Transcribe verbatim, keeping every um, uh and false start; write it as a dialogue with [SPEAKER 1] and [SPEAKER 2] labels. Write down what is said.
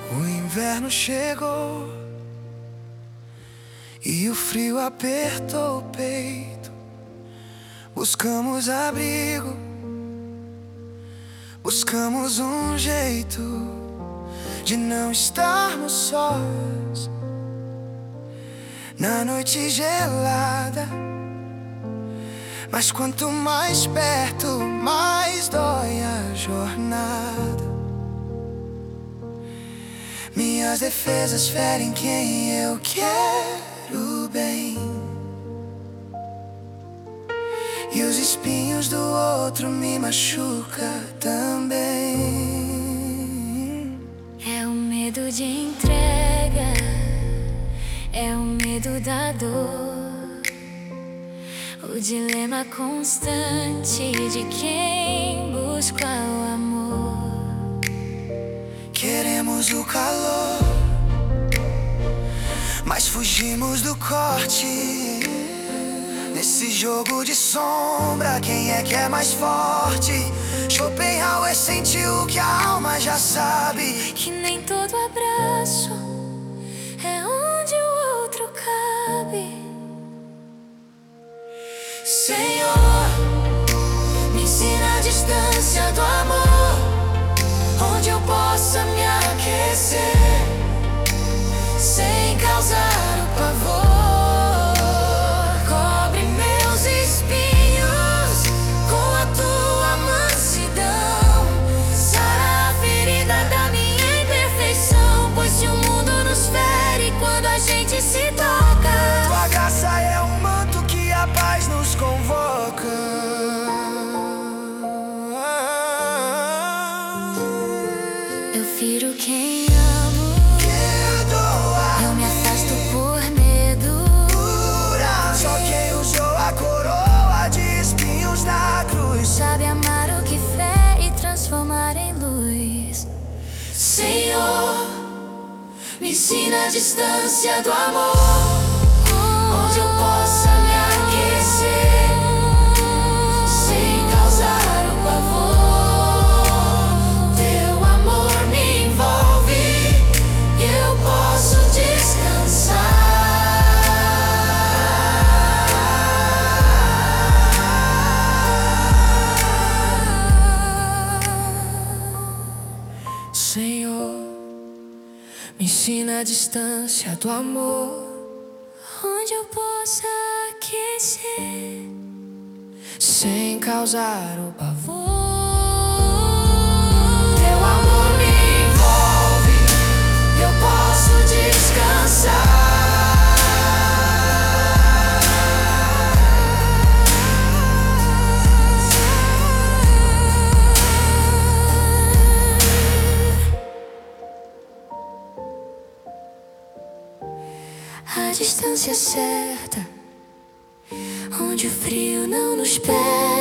[SPEAKER 1] O inverno chegou e o frio apertou o peito. Buscamos abrigo, buscamos um jeito de não estarmos sós na noite gelada. Mas quanto mais perto, mais dói a jornada. Minhas defesas ferem quem eu quero bem, e os espinhos do outro me machucam também.
[SPEAKER 2] É o medo de entrega, é o medo da dor, o dilema constante de quem busca o amor.
[SPEAKER 1] Queremos o calor, mas fugimos do corte. Nesse jogo de sombra, quem é que é mais forte? Schopenhauer sentiu que a alma já sabe
[SPEAKER 2] que nem todo abraço é onde o outro cabe.
[SPEAKER 1] Senhor, me ensina a distância do amor, onde eu possa me aquecer sem causar o pavor. Cobre meus espinhos com a tua mansidão, sara a ferida da minha imperfeição, pois se o mundo nos fere quando a gente se toca, tua graça é um manto que a paz nos convoca.
[SPEAKER 2] Eu firo quem amo, eu me afasto por medo.
[SPEAKER 1] Só quem usou a coroa de espinhos na cruz
[SPEAKER 2] Sabe amar o que fere e transformar em luz.
[SPEAKER 1] Senhor, me ensina a distância do amor, onde eu possa me aquecer sem causar o pavor. Teu amor me envolve e eu posso descansar. Senhor, me ensina a distância do amor,
[SPEAKER 2] Onde eu possa aquecer
[SPEAKER 1] sem causar o pavor.
[SPEAKER 2] teu
[SPEAKER 1] amor me envolve, eu posso descansar.
[SPEAKER 2] A distância certa, onde o frio não nos pega.